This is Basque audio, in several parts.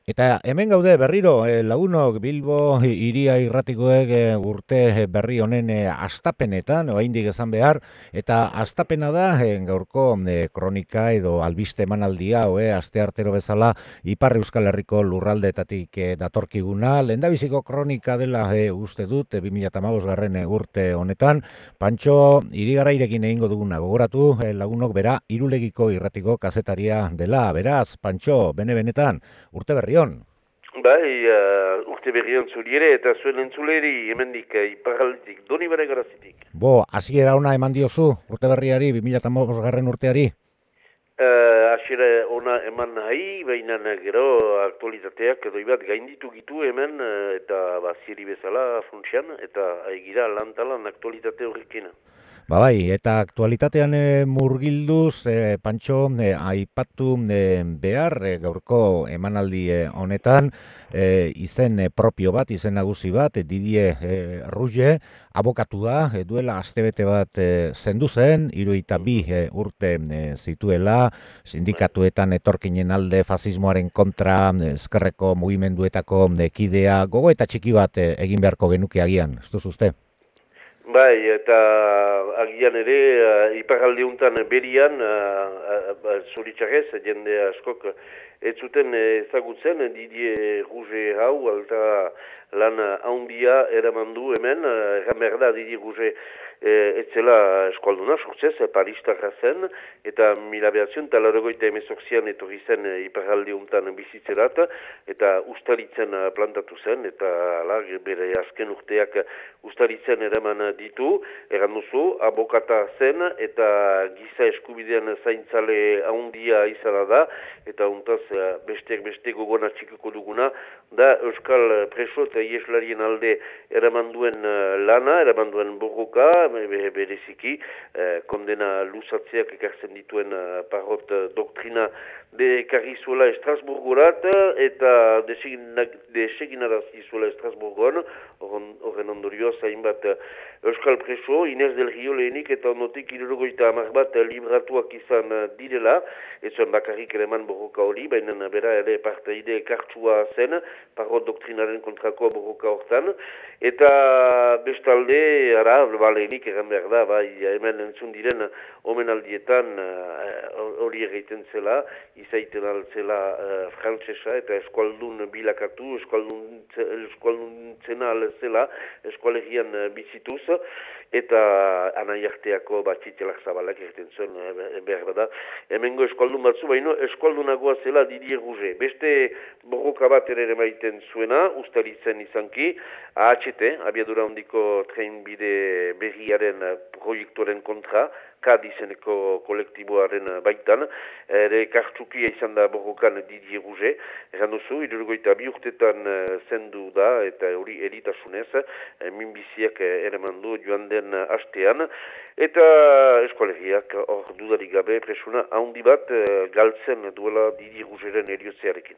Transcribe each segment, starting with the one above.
Eta hemen gaude berriro lagunok Bilbo hiria irratikoek urte berri honen hastapenetan, oraindik esan behar, eta hastapena da gaurko kronika edo albiste emanaldia, asteartero bezala Ipar Euskal Herriko lurraldeetatik datorkiguna, lehendabiziko kronika dela uste dut 2015 garren urte honetan. Pantxo Irigarairekin egingo duguna gogoratu, lagunok bera Irulegiko irratiko kazetaria dela. Beraz, Pantxo, benetan urte berri on. Bai, urte berrion zuri ere eta zuen entzuleri hemendik iparraldetik, doni bere garazitik. Hasiera ona eman diozu urte berriari, 2015 garren urteari? Hasiera ona eman nahi, baina gero aktualitateak edo ibat gainditu gitu hemen eta zieri bezala funtsian eta egira lantalan aktualitate horrekin. Bai, eta aktualitatean murgilduz, Pantxo, aipatu behar gaurko emanaldi honetan, izen propio bat, izen nagusi bat, Didier Rouget, abokatua, duela astebete bat zendu zen, 72 urte zituela, sindikatuetan etorkinen alde fasismoaren kontra, ezkerreko mugimenduetako kidea, gogo eta txiki bat egin beharko genuke agian, ez duzu uste? Bai, eta agian ere iparralde untan berian, zoritxarrez, jende askok ez zuten ezagutzen Didier Rouget hau, alta lan haundia eramandu hemen, erran behar da Didier Rouget ez zela eskualduna, sortzez, Paristarra zen, eta 1984an etorri zen iparralde untan bizitzerat, eta ustaritzen plantatu zen, eta bere azken urteak ustaritzen eraman ditu, erran duzu, abokata zen, eta giza eskubidean zaintzale haundia izana da, eta untaz besteak beste gogona txikiko duguna, da Euskal preso eta ieslarien alde eramanduen lana, eramanduen borroka, bereziki, kondena luzatzeak ekartzen dituen parrot doktrina dekarri zuela Estrasburgorat, eta deseginarazki zuela Estrasburgon, horren ondorioz hainbat Euskal preso, Inez del Rio lehenik eta ondotik 70 bat libratuak izan direla, ez zuen bakarrik eleman borroka hori, baina bera ere parteide kartsua zen, parrot doktrinaren kontrako borroka hortan, eta bestalde, lehenik egan behar da, bai, hemen entzun diren omenaldietan hori egiten zela, izaiten altzela frantsesa eta eskualdun bilakatu, eskualduntzena alzela, eskualegian bizituz, eta anaiarteako batxitzelak zabalak egiten zuen behar da. Hemengo eskualdun batzu, baino eskualdunagoa zela Didier Rouget. Beste borroka bat ere maiten zuena, ustaritzen izanki, AHT, abiadura handiko trenbide berriaren proiektuaren kontra, KAD izeneko kolektiboaren baitan, ere kartsukia izan da borrokan Didier Rouget, erran duzu, 72 urtetan zendu da, eta hori eritasunez, minbiziak eramandu joan den hastean, eta eskolegiak hor dudarik gabe presuna handi bat galtzen duela Didier Rougeten eriotzearekin.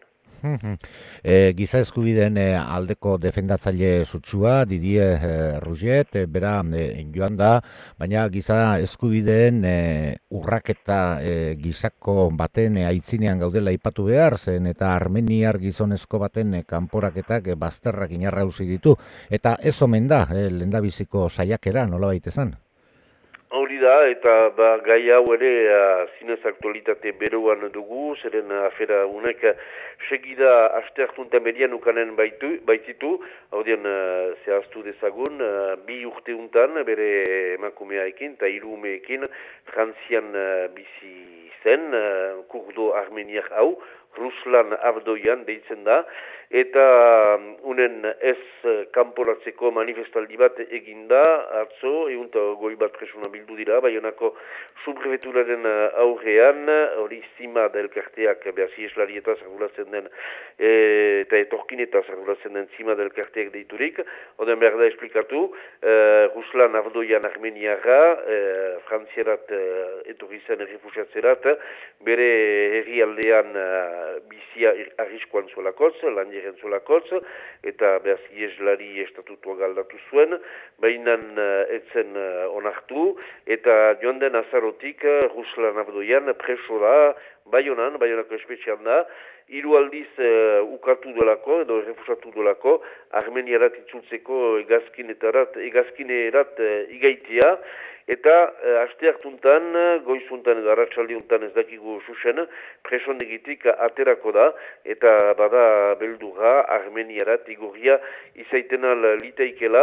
Giza eskubideen aldeko defendatzaile sutsua Didier Rouget, bera joan da, baina giza eskubideen urraketa gizako baten aitzinean gaudela aipatu behar zen, eta armeniar gizonezko baten kanporaketak bazterrak inarrauzi ditu, eta ez omen da lehendabiziko saiakera, nolabait esan? Hori da, eta gai hau ere zinez aktualitate beroan dugu, zeren afera unek segida aste hartuntan berian ukanen baititu, hau dian zehaztu dezagun, 2 urte untan bere emakumeaekin eta 3 umeekin Frantzian bizi zen, kurdo armeniak hau, Ruslan Avdoian deitzen da, eta unen ez kanporatzeko manifestaldi bat eginda, atzo, goi bat presuna bildu dira, Baionako subprefeturaren aurrean, hori zima da elkarteak, behasi eslarietaz argulatzen den, eta etorkinetaz argulatzen den zima da elkarteak deiturik, oden behar da esplikatu, Ruslan Avdoian armeniara, frantziarat etorri zen errefusiatzerat, bere herrialdean bizia arriskoan zuelakotz, lanjeren zuelakotz, eta behaz ieslari estatutua galdatu zuen, baina etzen onartu, eta joan den azarotik Ruslan Avdoian preso da, Baionako espetxean da, 3 aldiz ukatu delako, edo refusatu delako, Armeniarat itzultzeko egazkinerat igaitia, eta aste hartuntan, goizuntan edo arratsaldeuntan ez dakigu susen, presondegitik aterako da, eta bada beldurra Armeniarat igorria izaiten liteikela,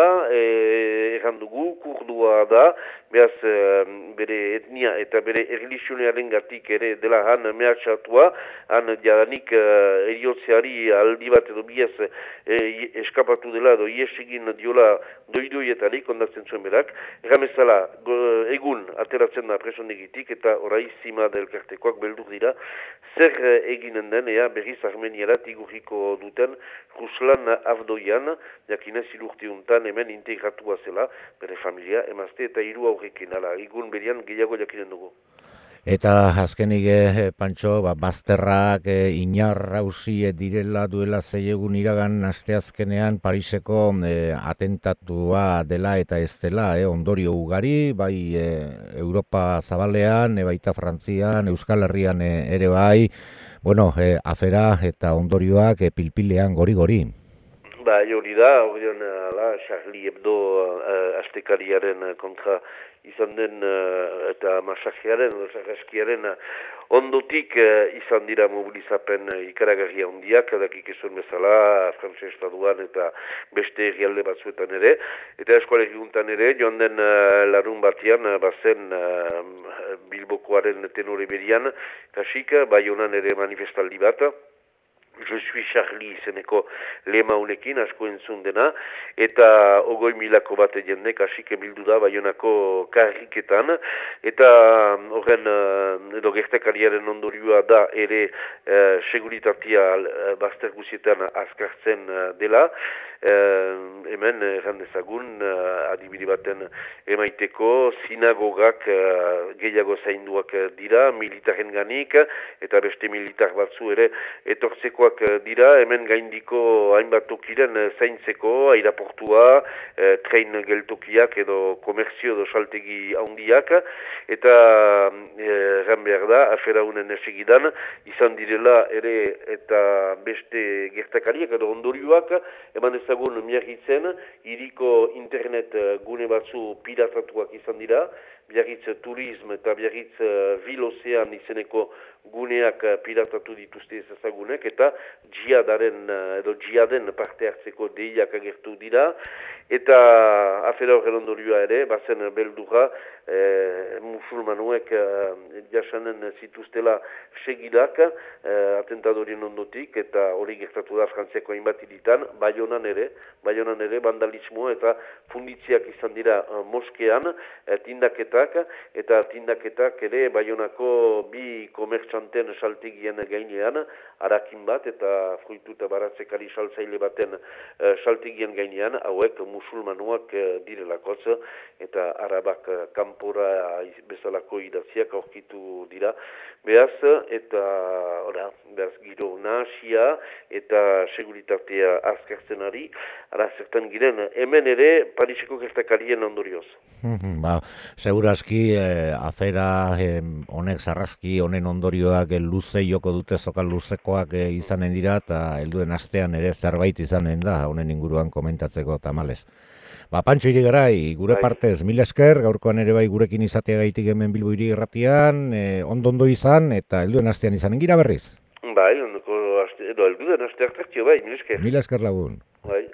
errandugu, kurdua da, behaz bere etnia eta bere erlijionearen gatik ere dela han mehatxatua, han jadanik eriotzeari aldi bat edo biez eskapatu dela edo iesegin diola doidoietarik ondatzen zuen berak, erramezala egun ateratzen da presondegitik eta orai zima delkartekoak beldur dira, zer eginen den, berriz Armeniarat igurriko duten Ruslan Avdoian, jakinez ilurtiuntan hemen integratua zela, bere familia, emazte eta 3 aurrekin, egun berian gehiago jakinen dugu. Eta azkenik, Pantxo, bazterrak inarrauzi direla duela 6 egun iragan asteazkenean Pariseko atentatua dela eta ez dela, ondorio ugari, bai Europa zabalean, baita Frantzian, Euskal Herrian ere bai, afera eta ondorioak pilpilean gori-gori. Hori da, Charlie Hebdo astekariaren kontra izan den eta masakrearen ondotik izan dira mobilizapen ikaragarria handiak, dakik ezuen bezala, Frantses Estatuan eta beste herrialde batzuetan ere, eta eskualegiuntan ere, joan den larun batean, bazen Bilbokoaren tenore berian, kasik, Baionan ere manifestaldi bat, Je suis Charlie izeneko lema unekin, asko entzun dena, eta 20.000 bat jendek hasik bildu da Baionako karriketan, eta horren edo gertakariaren ondorioa da ere seguritatea bazter guzietan azkartzen dela, hemen errandezagun adibide baten emaiteko sinagogak gehiago zainduak dira militaren ganik, eta beste militar batzu ere etortzeko dira, hemen gaindiko hainbat tokiren zaintzeko, airaportua, tren geltokiak edo komerzio edo saltegi handiak, eta erran behar da, afera unen esegidan, izan direla ere eta beste gertakariak edo ondorioak, eman ezagun miarritzen, hiriko internet gune batzu piratatuak izan dira, Biarritz Turism eta Biarritz Vilozean izeneko guneak piratatu dituzte ezagunek eta jiaden parte hartzeko deiak agertu dira eta afera horren ondorioa ere, bazen beldurra musulmanuek jasanen zituztela segidak atentadorien ondotik eta hori gertatu da Frantziako hainbat hiritan, Baionan ere vandalismo eta funditziak izan dira moskean, tindaketak ere Baionako 2 komertxanten saltegien gainean, harakin bat eta fruitu eta baratzekari saltzaile baten saltegien gainean, hauek musulmanuak direlakotz eta arabak kanpora bezalako idatziak aurkitu dira. Behaz, giro nahasia eta seguritatea azkartzen ari, zertan giren, hemen ere Pariseko gertakarien ondorioz. Segurazki afera honek sarrazki honen ondorioak luze joko dute zokal luzekoak izanen dira eta helduen astean ere zerbait izanen da honen inguruan komentatzeko tamalez. Pantxo Irigarai, gure partez, mil esker, gaurkoan ere bai gurekin izateagaitik hemen Bilbo Hiri Irratian, ondo izan eta helduen astean izanen gira berriz. Helduen aste hartzaktio bai, mil esker. Mil esker lagun. Bai.